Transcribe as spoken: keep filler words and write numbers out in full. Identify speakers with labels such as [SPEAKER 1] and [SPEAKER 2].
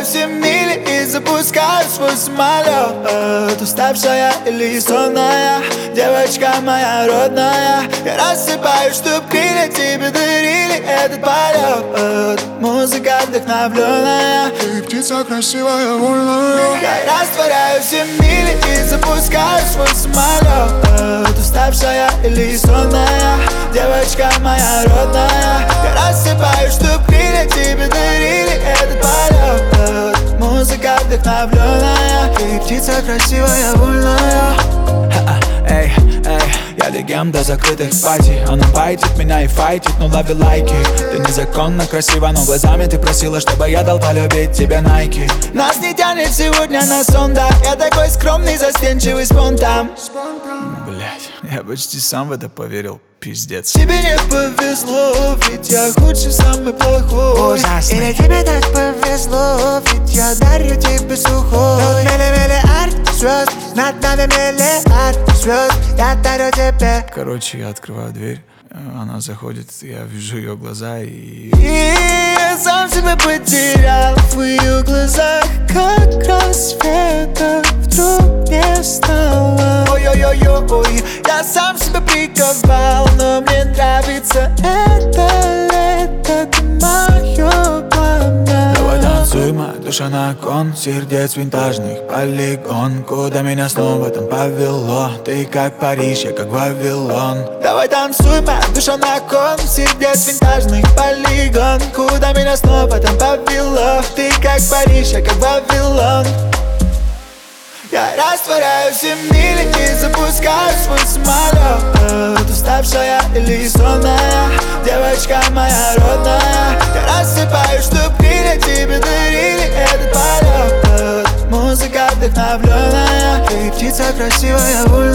[SPEAKER 1] растворяю все мили и запускаю свой самолет. Уставшая или сонная, девочка моя родная. Я рассыпаюсь, чтоб крылья тебе дарили этот полет. Музыка вдохновленная,
[SPEAKER 2] ты птица красивая, вольная.
[SPEAKER 1] Я растворяю все мили и запускаю свой самолет. Уставшая или сонная, девочка моя родная. Я рассыпаюсь, чтоб крылья тебе дарили этот полет. Музыка вдохновленная, ты птица красивая, вольная.
[SPEAKER 3] Эй, эй, я легенда закрытых пати. Она байтит меня и файтит, но лови лайки. Ты незаконно красива, но глазами ты просила, чтобы я дал полюбить тебе найки.
[SPEAKER 1] Нас не тянет сегодня на сон, да. Я такой скромный, застенчивый спонтан.
[SPEAKER 3] Блять, я почти сам в это поверил, пиздец.
[SPEAKER 1] Тебе не повезло, ведь я худший, самый плохой.
[SPEAKER 3] Ужасный.
[SPEAKER 1] Или тебе так повезло, ведь я дарю тебе сухой. Тут миллиард звезд, над нами миллиард звезд, я дарю тебе.
[SPEAKER 3] Короче, я открываю дверь, она заходит, я вижу ее глаза и...
[SPEAKER 1] И я сам себя потерял в ее глазах, как рассвета вдруг не стало. Ой-ой-ой-ой, я сам себя приковал, но мне нравится это лето, ты мое пламя.
[SPEAKER 3] Давай танцуй, моя душа на кон, сердец винтажных полигон. Куда меня снова там повело, ты как Париж, я как Вавилон.
[SPEAKER 1] Давай танцуй, моя душа на кон, сердец винтажных полигон. Куда меня снова там повело, ты как Париж, я как Вавилон. Я растворяю все мили и запускаю свой самолет. Уставшая или сонная, девочка моя родная. Я рассыпаюсь, чтоб крылья тебе дарили этот полет. Музыка вдохновленная, ты птица красивая, вольная.